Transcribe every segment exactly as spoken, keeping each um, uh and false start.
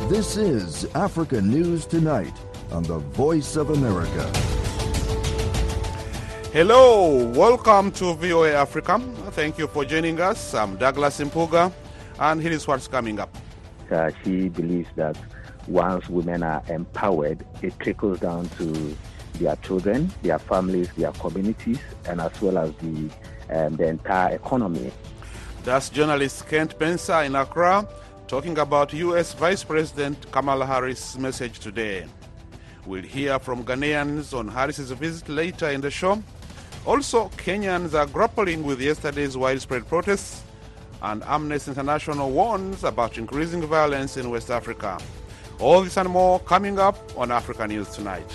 This is Africa News Tonight on the Voice of America. Hello, welcome to V O A Africa. Thank you for joining us. I'm Douglas Impuga, and here is what's coming up. Uh, she believes that once women are empowered, it trickles down to their children, their families, their communities, and as well as the um, the entire economy. That's journalist Kent Pensa in Accra talking about U S Vice President Kamala Harris' message today. We'll hear from Ghanaians on Harris's visit later in the show. Also, Kenyans are grappling with yesterday's widespread protests, and Amnesty International warns about increasing violence in West Africa. All this and more coming up on Africa News Tonight.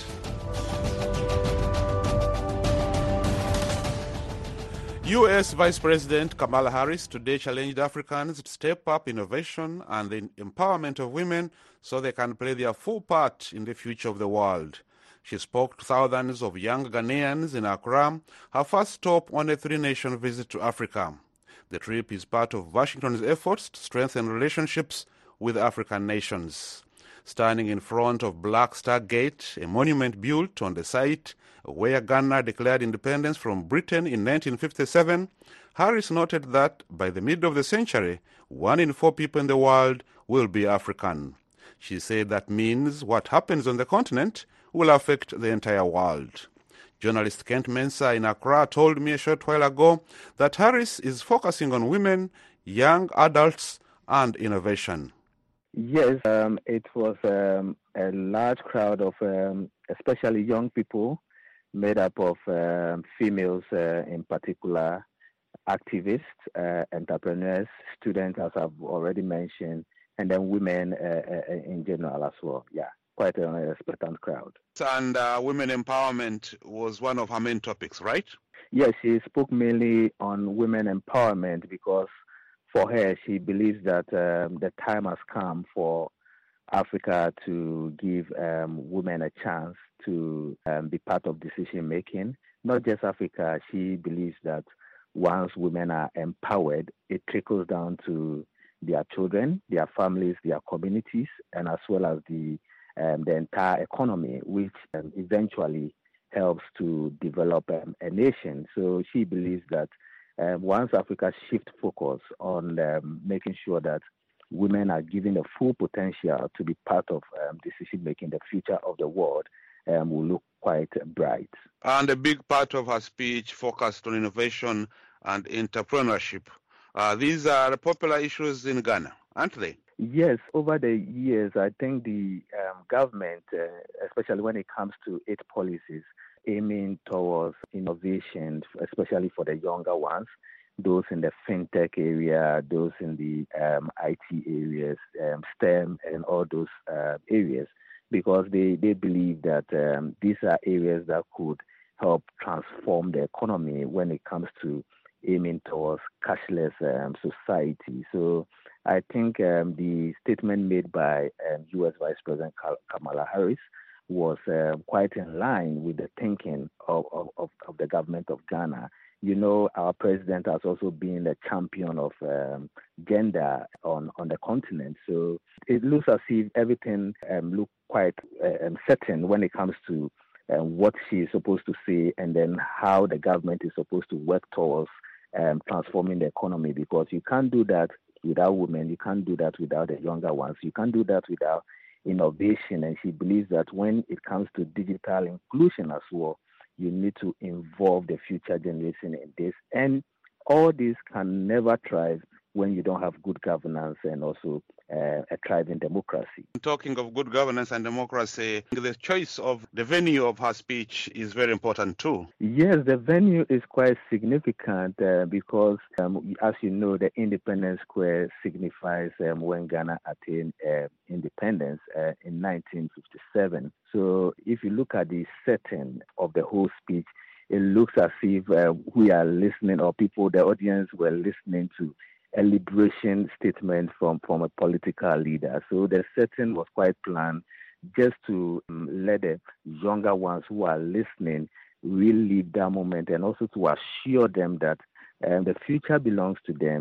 U S Vice President Kamala Harris today challenged Africans to step up innovation and the empowerment of women so they can play their full part in the future of the world. She spoke to thousands of young Ghanaians in Accra, her first stop on a three-nation visit to Africa. The trip is part of Washington's efforts to strengthen relationships with African nations. Standing in front of Black Star Gate, a monument built on the site where Ghana declared independence from Britain in nineteen fifty-seven, Harris noted that by the middle of the century, one in four people in the world will be African. She said that means what happens on the continent will affect the entire world. Journalist Kent Mensa in Accra told me a short while ago that Harris is focusing on women, young adults, and innovation. Yes, um, it was um, a large crowd of um, especially young people made up of um, females uh, in particular, activists, uh, entrepreneurs, students, as I've already mentioned, and then women uh, uh, in general as well. Yeah, quite an expectant crowd. And uh, women empowerment was one of her main topics, right? Yes, she spoke mainly on women empowerment because for her, she believes that um, the time has come for Africa to give um, women a chance to um, be part of decision making. Not just Africa, she believes that once women are empowered, it trickles down to their children, their families, their communities, and as well as the um, the entire economy, which um, eventually helps to develop um, a nation. So she believes that um, once Africa shifts focus on um, making sure that women are given the full potential to be part of um, decision-making, the future of the world um, will look quite bright. And a big part of her speech focused on innovation and entrepreneurship. Uh, these are popular issues in Ghana, aren't they? Yes, over the years, I think the um, government, uh, especially when it comes to its policies, aiming towards innovation, especially for the younger ones, those in the fintech area, those in the um, I T areas, um, STEM, and all those uh, areas, because they, they believe that um, these are areas that could help transform the economy when it comes to aiming towards cashless um, society. So I think um, the statement made by um, U S Vice President Kamala Harris was uh, quite in line with the thinking of, of, of the government of Ghana. You know, our president has also been a champion of um, gender on, on the continent. So it looks as if everything um, looks quite uh, certain when it comes to um, what she is supposed to say and then how the government is supposed to work towards um, transforming the economy, because you can't do that without women. You can't do that without the younger ones. You can't do that without innovation. And she believes that when it comes to digital inclusion as well, you need to involve the future generation in this. And all this can never thrive when you don't have good governance and also uh, a thriving democracy. Talking of good governance and democracy, the choice of the venue of her speech is very important too. Yes, the venue is quite significant uh, because, um, as you know, the Independence Square signifies um, when Ghana attained uh, independence uh, in nineteen fifty-seven. So if you look at the setting of the whole speech, it looks as if uh, we are listening, or people, the audience were listening to a liberation statement from, from a political leader. So the setting was quite planned just to um, let the younger ones who are listening really live that moment, and also to assure them that um, the future belongs to them.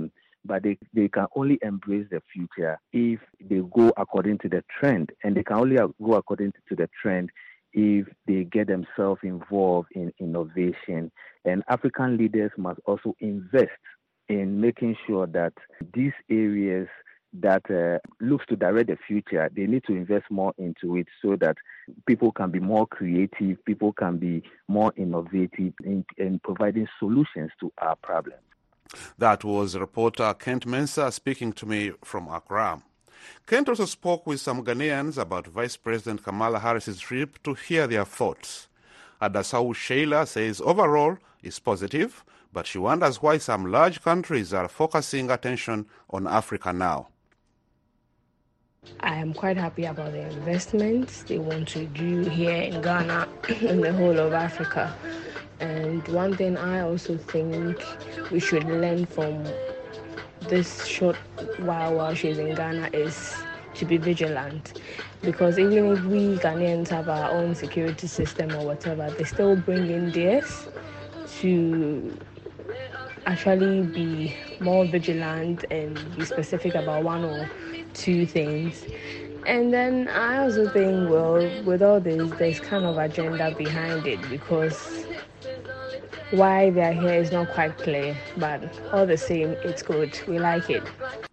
but they, they can only embrace the future if they go according to the trend, and they can only go according to the trend if they get themselves involved in innovation. And African leaders must also invest in making sure that these areas that uh, looks to direct the future, they need to invest more into it so that people can be more creative, people can be more innovative in, in providing solutions to our problems. That was reporter Kent Mensah speaking to me from Accra. Kent also spoke with some Ghanaians about Vice President Kamala Harris's trip to hear their thoughts. Adasau Sheila says overall it's positive, but she wonders why some large countries are focusing attention on Africa now. I am quite happy about the investments they want to do here in Ghana and the whole of Africa. And one thing I also think we should learn from this short while while she's in Ghana is to be vigilant. Because even if we Ghanaians have our own security system or whatever, they still bring in theirs to actually be more vigilant and be specific about one or two things. And then I also think, well, with all this, there's kind of agenda behind it, because why they're here is not quite clear, but all the same, it's good. We like it.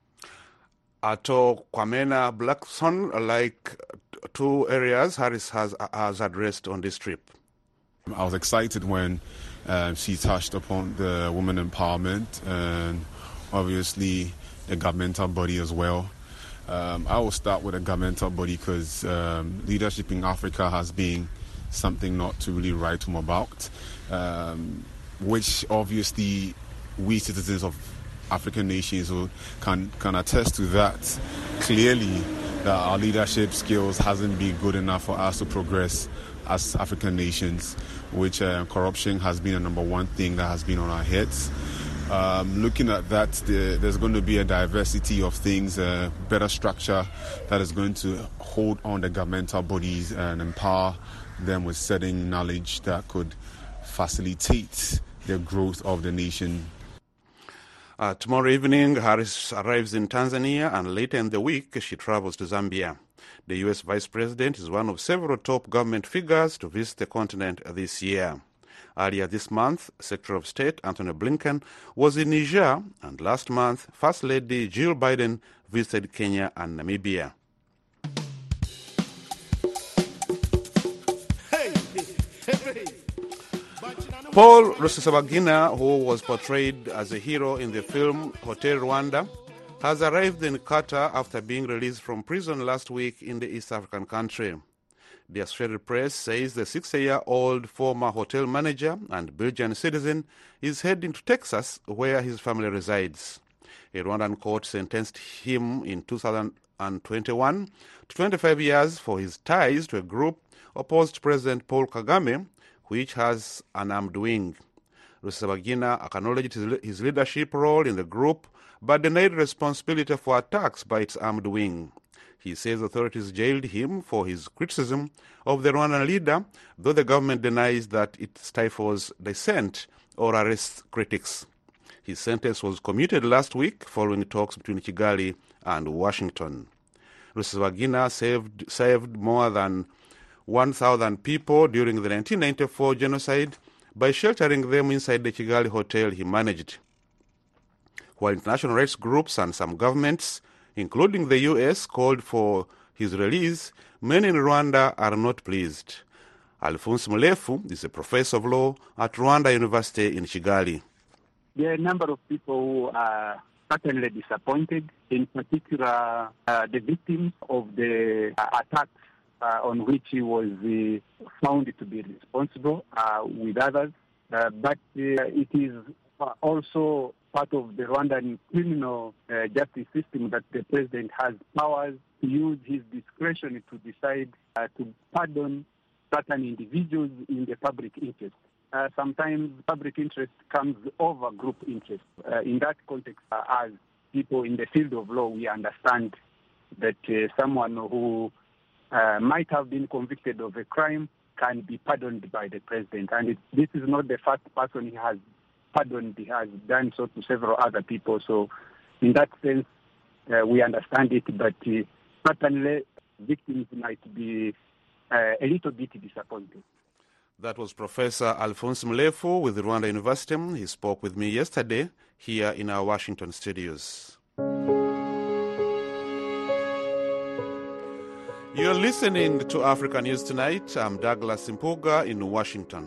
Ato Kwamena Blackson, like two areas Harris has, has addressed on this trip. I was excited when uh, she touched upon the women empowerment and obviously the governmental body as well. Um, I will start with a governmental body because um, leadership in Africa has been something not to really write home about, um, which obviously we citizens of African nations can can attest to that clearly, that our leadership skills hasn't been good enough for us to progress as African nations, which uh, corruption has been a number one thing that has been on our heads. Um, looking at that, the, there's going to be a diversity of things, uh, better structure that is going to hold on the governmental bodies and empower them with certain knowledge that could facilitate the growth of the nation. Uh, tomorrow evening, Harris arrives in Tanzania, and later in the week, she travels to Zambia. The U S Vice President is one of several top government figures to visit the continent this year. Earlier this month, Secretary of State Anthony Blinken was in Niger, and last month, First Lady Jill Biden visited Kenya and Namibia. Paul Rusesabagina, who was portrayed as a hero in the film Hotel Rwanda, has arrived in Qatar after being released from prison last week in the East African country. The Associated Press says the sixty-year-old former hotel manager and Belgian citizen is heading to Texas, where his family resides. A Rwandan court sentenced him in two thousand twenty-one to twenty-five years for his ties to a group opposed to President Paul Kagame, which has an armed wing. Rusesabagina acknowledged his leadership role in the group, but denied responsibility for attacks by its armed wing. He says authorities jailed him for his criticism of the Rwandan leader, though the government denies that it stifles dissent or arrests critics. His sentence was commuted last week following talks between Kigali and Washington. Rusesabagina saved, saved more than one thousand people during the nineteen ninety-four genocide by sheltering them inside the Kigali hotel he managed. While international rights groups and some governments, including the U S, called for his release, many in Rwanda are not pleased. Alphonse Mulefu is a professor of law at Rwanda University in Kigali. There are a number of people who are certainly disappointed, in particular uh, the victims of the uh, attacks uh, on which he was uh, found to be responsible uh, with others. Uh, but uh, it is also part of the Rwandan criminal uh, justice system that the president has powers to use his discretion to decide uh, to pardon certain individuals in the public interest. Uh, sometimes public interest comes over group interest. Uh, in that context, uh, as people in the field of law, we understand that uh, someone who uh, might have been convicted of a crime can be pardoned by the president. And it, this is not the first person he has pardoned. He has done so to several other people. So in that sense, uh, we understand it, but uh, certainly victims might be uh, a little bit disappointed. That was Professor Alphonse Mlefu with Rwanda University. He spoke with me yesterday here in our Washington studios. You're listening to Africa News Tonight. I'm Douglas Impuga in Washington.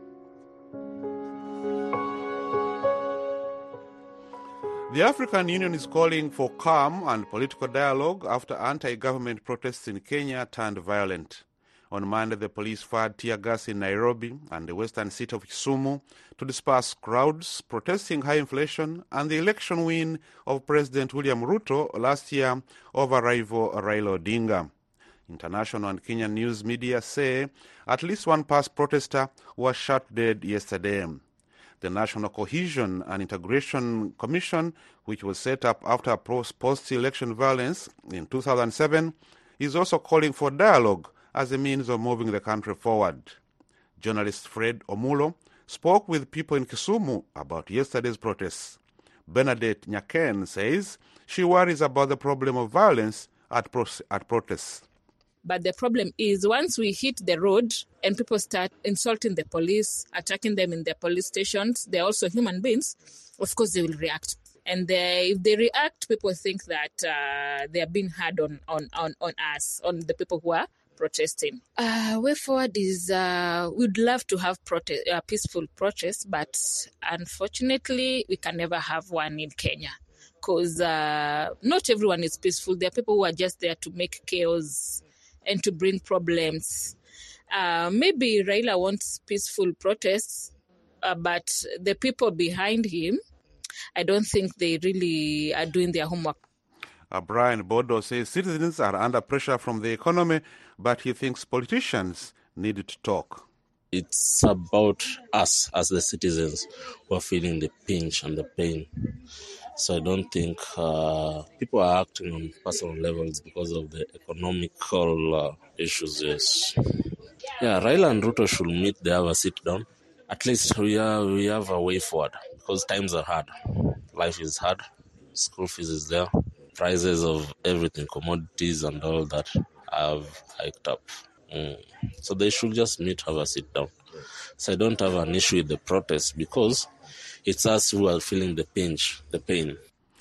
The African Union is calling for calm and political dialogue after anti-government protests in Kenya turned violent. On Monday, the police fired tear gas in Nairobi and the western city of Kisumu to disperse crowds protesting high inflation and the election win of President William Ruto last year over rival Raila Odinga. International and Kenyan news media say at least one past protester was shot dead yesterday. The National Cohesion and Integration Commission, which was set up after post-election violence in two thousand seven, is also calling for dialogue as a means of moving the country forward. Journalist Fred Omulo spoke with people in Kisumu about yesterday's protests. Bernadette Nyaken says she worries about the problem of violence at, pro- at protests. But the problem is once we hit the road and people start insulting the police, attacking them in their police stations, they're also human beings, of course they will react. And they, if they react, people think that uh, they are being hard on, on, on, on us, on the people who are protesting. Uh, way forward is uh, we'd love to have prote- uh, peaceful protests, but unfortunately we can never have one in Kenya because uh, not everyone is peaceful. There are people who are just there to make chaos and to bring problems. Uh, maybe Raila wants peaceful protests, uh, but the people behind him, I don't think they really are doing their homework. Uh, Brian Bodo says citizens are under pressure from the economy, but he thinks politicians need to talk. It's about us as the citizens who are feeling the pinch and the pain. So I don't think uh, people are acting on personal levels because of the economical uh, issues, yes. Yeah, Raila and Ruto should meet, they have a sit down. At least we, are, we have a way forward because times are hard. Life is hard. School fees is there. Prices of everything, commodities and all that have hiked up. Mm. So they should just meet, have a sit down. So I don't have an issue with the protest because it's us who are feeling the pinch, the pain.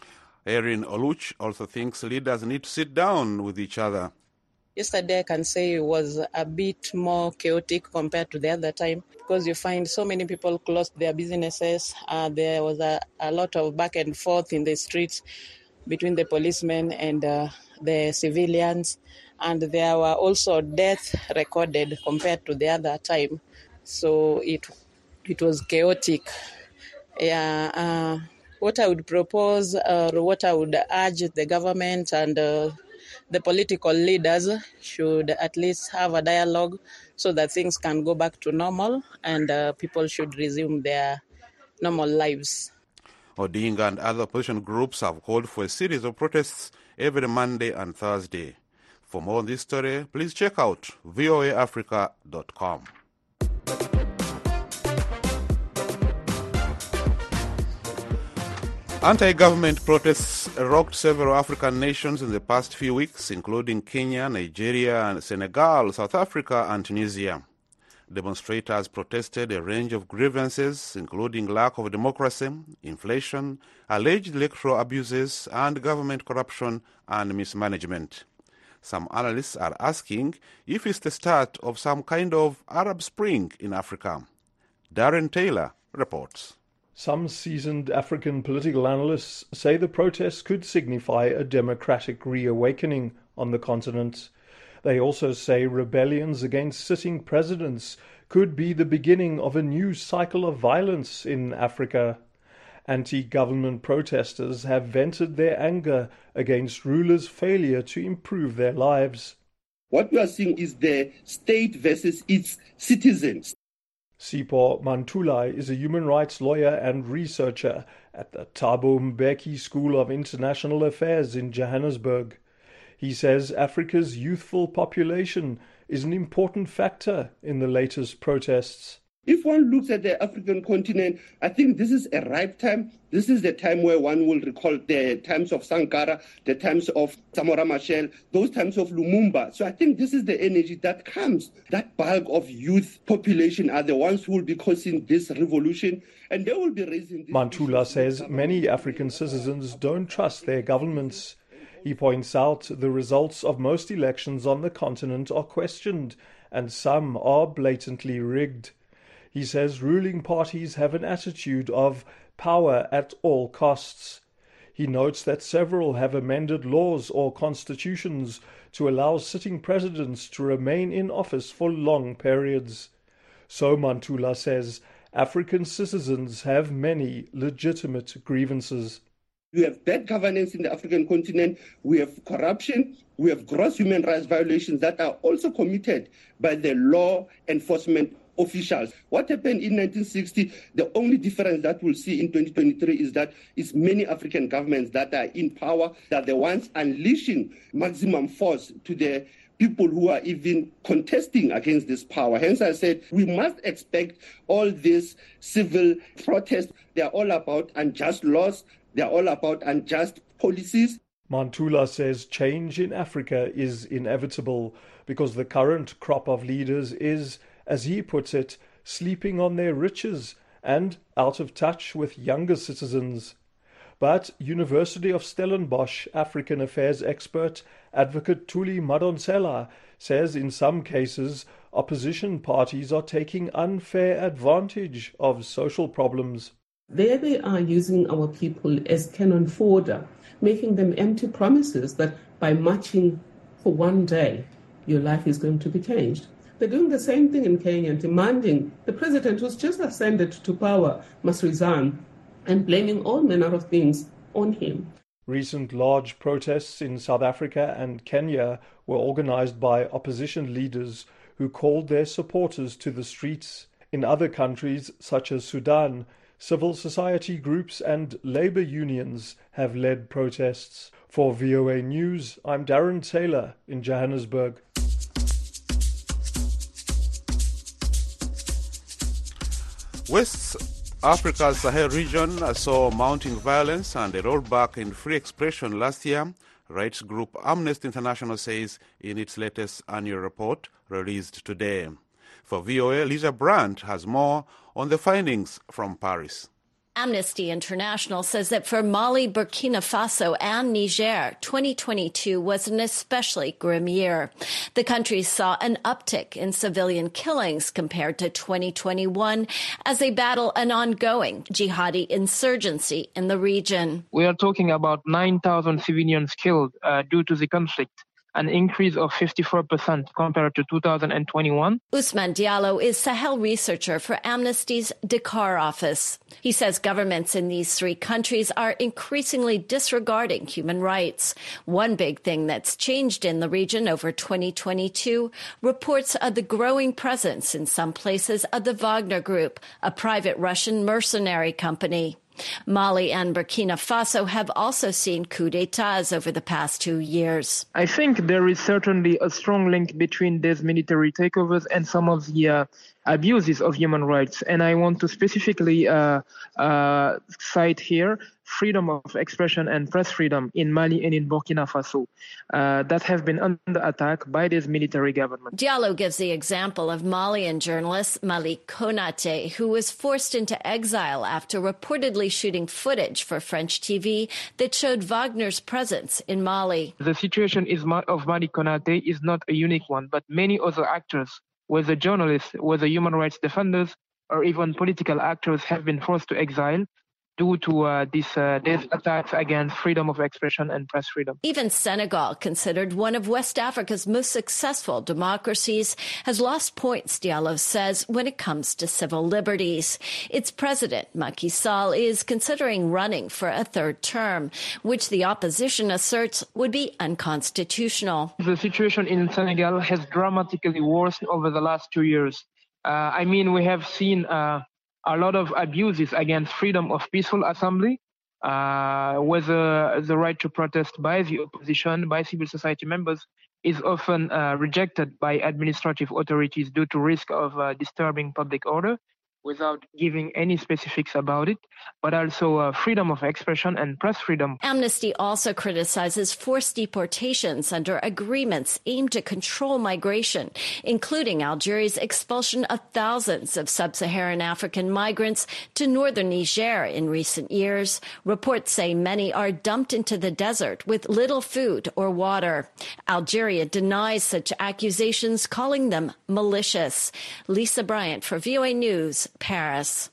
Erin Oluch also thinks leaders need to sit down with each other. Yesterday, I can say it was a bit more chaotic compared to the other time because you find so many people closed their businesses. Uh, there was a, a lot of back and forth in the streets between the policemen and uh, the civilians. And there were also deaths recorded compared to the other time. So it it was chaotic. Yeah, uh, what I would propose or uh, what I would urge the government and uh, the political leaders should at least have a dialogue so that things can go back to normal and uh, people should resume their normal lives. Odinga and other opposition groups have called for a series of protests every Monday and Thursday. For more on this story, please check out V O A Africa dot com. Anti-government protests rocked several African nations in the past few weeks, including Kenya, Nigeria, Senegal, South Africa, and Tunisia. Demonstrators protested a range of grievances, including lack of democracy, inflation, alleged electoral abuses, and government corruption and mismanagement. Some analysts are asking if it's the start of some kind of Arab Spring in Africa. Darren Taylor reports. Some seasoned African political analysts say the protests could signify a democratic reawakening on the continent. They also say rebellions against sitting presidents could be the beginning of a new cycle of violence in Africa. Anti-government protesters have vented their anger against rulers' failure to improve their lives. What we are seeing is the state versus its citizens. Sipho Mantula is a human rights lawyer and researcher at the Thabo Mbeki School of International Affairs in Johannesburg. He says Africa's youthful population is an important factor in the latest protests. If one looks at the African continent, I think this is a ripe time. This is the time where one will recall the times of Sankara, the times of Samora Machel, those times of Lumumba. So I think this is the energy that comes. That bulk of youth population are the ones who will be causing this revolution, and they will be raising this. Mantula says many African citizens don't trust their governments. He points out the results of most elections on the continent are questioned, and some are blatantly rigged. He says ruling parties have an attitude of power at all costs. He notes that several have amended laws or constitutions to allow sitting presidents to remain in office for long periods. So, Mantula says, African citizens have many legitimate grievances. We have bad governance in the African continent, we have corruption, we have gross human rights violations that are also committed by the law enforcement officials. What happened in nineteen sixty, the only difference that we'll see in twenty twenty-three is that it's many African governments that are in power, that are the ones unleashing maximum force to the people who are even contesting against this power. Hence I said we must expect all these civil protests. They are all about unjust laws. They are all about unjust policies. Mantula says change in Africa is inevitable because the current crop of leaders is, as he puts it, sleeping on their riches and out of touch with younger citizens. But University of Stellenbosch African Affairs expert advocate Thuli Madonsela says in some cases opposition parties are taking unfair advantage of social problems. There they are using our people as cannon fodder, making them empty promises that by marching for one day, your life is going to be changed. They're doing the same thing in Kenya, demanding the president who's just ascended to power must resign and blaming all manner of things on him. Recent large protests in South Africa and Kenya were organized by opposition leaders who called their supporters to the streets. In other countries, such as Sudan, civil society groups and labor unions have led protests. For V O A News, I'm Darren Taylor in Johannesburg. West Africa's Sahel region saw mounting violence and a rollback in free expression last year, rights group Amnesty International says in its latest annual report released today. For V O A, Lisa Brandt has more on the findings from Paris. Amnesty International says that for Mali, Burkina Faso and Niger, twenty twenty-two was an especially grim year. The countries saw an uptick in civilian killings compared to twenty twenty-one as they battle an ongoing jihadi insurgency in the region. We are talking about nine thousand civilians killed uh, due to the conflict, an increase of fifty-four percent compared to two thousand twenty-one. Ousmane Diallo is Sahel researcher for Amnesty's Dakar office. He says governments in these three countries are increasingly disregarding human rights. One big thing that's changed in the region over twenty twenty-two, reports of the growing presence in some places of the Wagner Group, a private Russian mercenary company. Mali and Burkina Faso have also seen coups d'etats over the past two years. I think there is certainly a strong link between these military takeovers and some of the uh, abuses of human rights. And I want to specifically uh, uh, cite here freedom of expression and press freedom in Mali and in Burkina Faso uh, that have been under attack by this military government. Diallo gives the example of Malian journalist Malik Konate, who was forced into exile after reportedly shooting footage for French T V that showed Wagner's presence in Mali. The situation is of Malik Konate is not a unique one, but many other actors, whether journalists, whether human rights defenders, or even political actors have been forced to exile due to uh, this, uh, these attacks against freedom of expression and press freedom. Even Senegal, considered one of West Africa's most successful democracies, has lost points, Diallo says, when it comes to civil liberties. Its president, Macky Sall, is considering running for a third term, which the opposition asserts would be unconstitutional. The situation in Senegal has dramatically worsened over the last two years. Uh, I mean, we have seen uh, a lot of abuses against freedom of peaceful assembly, uh, whether the right to protest by the opposition, by civil society members, is often uh, rejected by administrative authorities due to risk of uh, disturbing public order. without giving any specifics about it, but also uh, freedom of expression and press freedom. Amnesty also criticizes forced deportations under agreements aimed to control migration, including Algeria's expulsion of thousands of sub-Saharan African migrants to northern Niger in recent years. Reports say many are dumped into the desert with little food or water. Algeria denies such accusations, calling them malicious. Lisa Bryant for V O A News, Paris.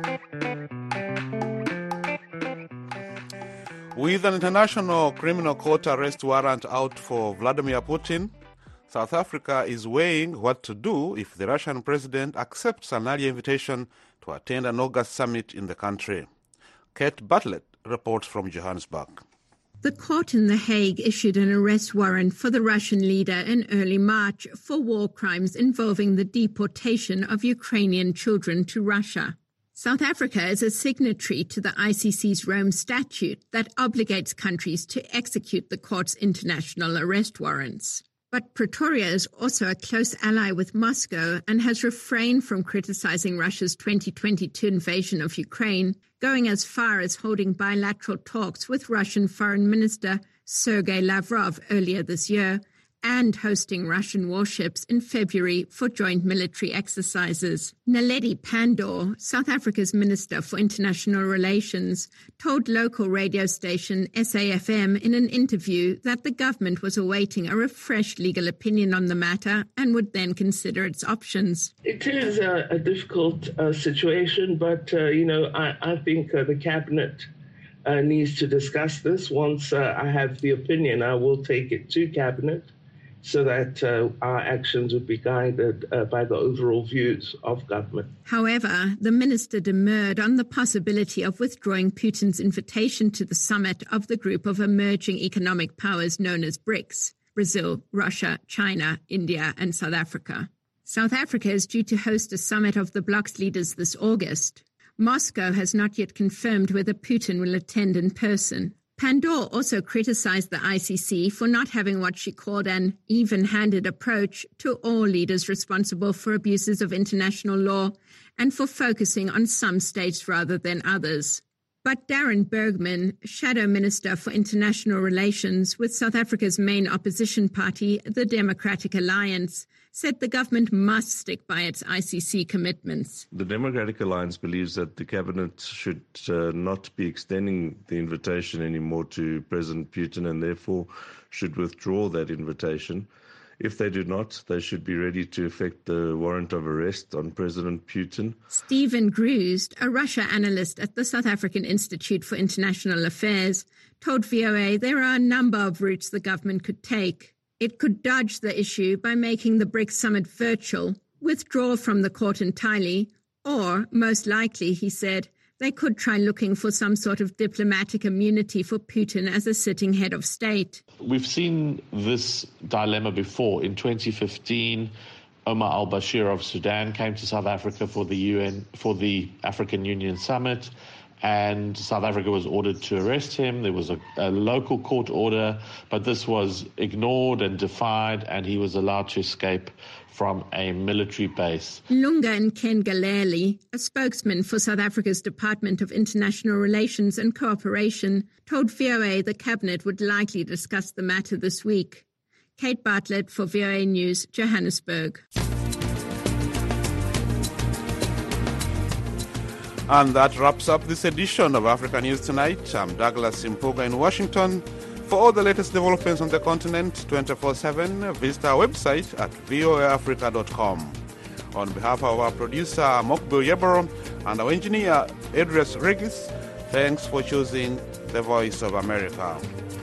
With an international criminal court arrest warrant out for Vladimir Putin, South Africa is weighing what to do if the Russian president accepts an earlier invitation to attend an August summit in the country. Kate Bartlett reports from Johannesburg. The court in The Hague issued an arrest warrant for the Russian leader in early March for war crimes involving the deportation of Ukrainian children to Russia. South Africa is a signatory to the I C C's Rome Statute that obligates countries to execute the court's international arrest warrants. But Pretoria is also a close ally with Moscow and has refrained from criticizing Russia's twenty twenty-two invasion of Ukraine, going as far as holding bilateral talks with Russian Foreign Minister Sergei Lavrov earlier this year, and hosting Russian warships in February for joint military exercises. Naledi Pandor, South Africa's Minister for International Relations, told local radio station S A F M in an interview that the government was awaiting a refreshed legal opinion on the matter and would then consider its options. It is a, a difficult uh, situation, but, uh, you know, I, I think uh, the cabinet uh, needs to discuss this. Once uh, I have the opinion, I will take it to cabinet, so that uh, our actions would be guided uh, by the overall views of government. However, the minister demurred on the possibility of withdrawing Putin's invitation to the summit of the group of emerging economic powers known as BRICS: Brazil, Russia, China, India, and South Africa. South Africa is due to host a summit of the bloc's leaders this August. Moscow has not yet confirmed whether Putin will attend in person. Pandor also criticized the I C C for not having what she called an even-handed approach to all leaders responsible for abuses of international law and for focusing on some states rather than others. But Darren Bergman, Shadow Minister for International Relations with South Africa's main opposition party, the Democratic Alliance, said the government must stick by its I C C commitments. The Democratic Alliance believes that the cabinet should uh, not be extending the invitation anymore to President Putin and therefore should withdraw that invitation. If they do not, they should be ready to effect the warrant of arrest on President Putin. Stephen Gruzd, a Russia analyst at the South African Institute for International Affairs, told V O A there are a number of routes the government could take. It could dodge the issue by making the BRICS summit virtual, withdraw from the court entirely, or, most likely, he said, they could try looking for some sort of diplomatic immunity for Putin as a sitting head of state. We've seen this dilemma before. In twenty fifteen, Omar al-Bashir of Sudan came to South Africa for the U N, for the African Union Summit, and South Africa was ordered to arrest him. There was a, a local court order, but this was ignored and defied, and he was allowed to escape from a military base. Lunga Nkengaleli, a spokesman for South Africa's Department of International Relations and Cooperation, told V O A the cabinet would likely discuss the matter this week. Kate Bartlett for V O A News, Johannesburg. And that wraps up this edition of Africa News Tonight. I'm Douglas Impuga in Washington. For all the latest developments on the continent twenty-four seven, visit our website at v o a africa dot com. On behalf of our producer, Mokbil Yeboro, and our engineer, Edris Regis, thanks for choosing the Voice of America.